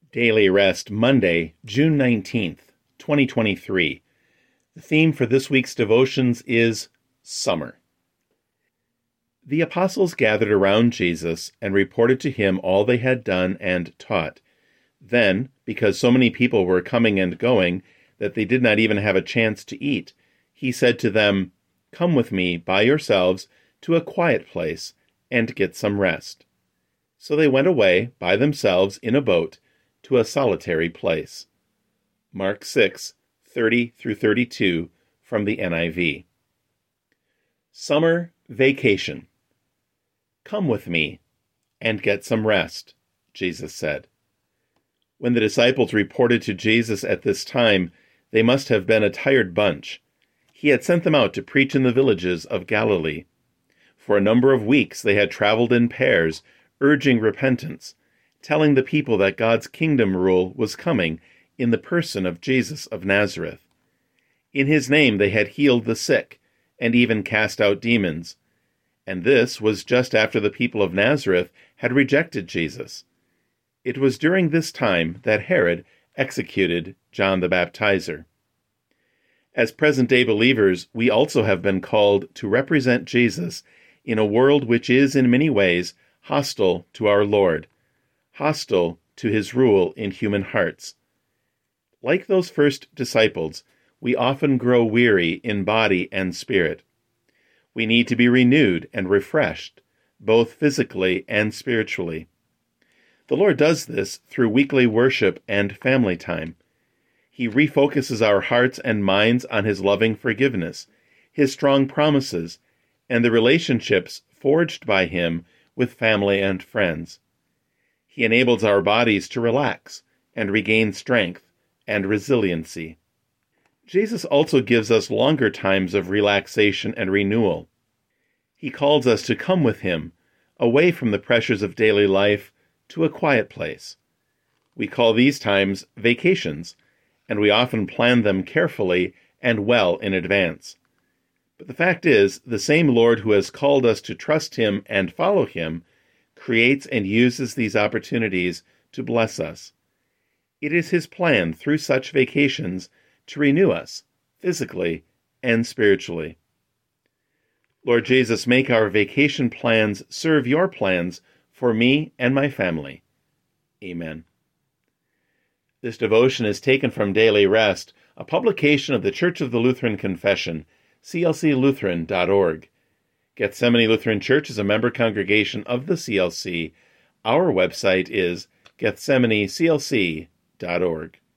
Daily Rest, Monday, June 19th, 2023. The theme for this week's devotions is Summer. The apostles gathered around Jesus and reported to him all they had done and taught. Then, because so many people were coming and going that they did not even have a chance to eat, he said to them, "Come with me by yourselves to a quiet place and get some rest." So they went away by themselves in a boat to a solitary place. Mark 6:30-32 from the NIV. Summer Vacation. "Come with me and get some rest," Jesus said. When the disciples reported to Jesus at this time, they must have been a tired bunch. He had sent them out to preach in the villages of Galilee. For a number of weeks they had traveled in pairs, urging repentance, telling the people that God's kingdom rule was coming in the person of Jesus of Nazareth. In his name they had healed the sick and even cast out demons. And this was just after the people of Nazareth had rejected Jesus. It was during this time that Herod executed John the Baptizer. As present-day believers, we also have been called to represent Jesus in a world which is in many ways hostile to our Lord, hostile to his rule in human hearts. Like those first disciples, we often grow weary in body and spirit. We need to be renewed and refreshed, both physically and spiritually. The Lord does this through weekly worship and family time. He refocuses our hearts and minds on his loving forgiveness, his strong promises, and the relationships forged by him with family and friends. He enables our bodies to relax and regain strength and resiliency. Jesus also gives us longer times of relaxation and renewal. He calls us to come with him, away from the pressures of daily life, to a quiet place. We call these times vacations, and we often plan them carefully and well in advance. But the fact is, the same Lord who has called us to trust him and follow him creates and uses these opportunities to bless us. It is his plan through such vacations to renew us, physically and spiritually. Lord Jesus, make our vacation plans serve your plans for me and my family. Amen. This devotion is taken from Daily Rest, a publication of the Church of the Lutheran Confession, clclutheran.org. Gethsemane Lutheran Church is a member congregation of the CLC. Our website is gethsemaneclc.org.